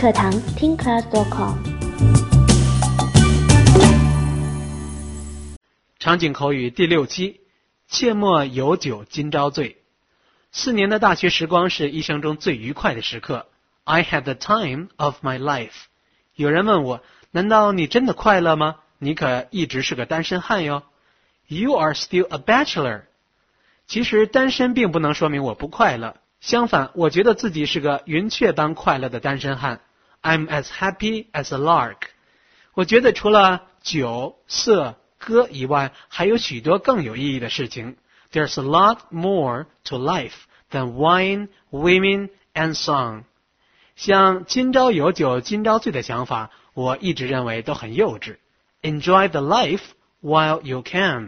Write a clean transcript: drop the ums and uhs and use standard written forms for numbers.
课堂听 class.com。 场景口语第6期，切莫有酒今朝醉。4年的大学时光是一生中最愉快的时刻。I had the time of my life。 有人问我，难道你真的快乐吗？你可一直是个单身汉哟。 You are still a bachelor。 其实单身并不能说明我不快乐，相反，我觉得自己是个云雀般快乐的单身汉。 I'm as happy as a lark。 我觉得除了酒、色、歌以外，还有许多更有意义的事情。 There's a lot more to life than wine, women and song。 像今朝有酒今朝醉的想法，我一直认为都很幼稚。 Enjoy the life while you can。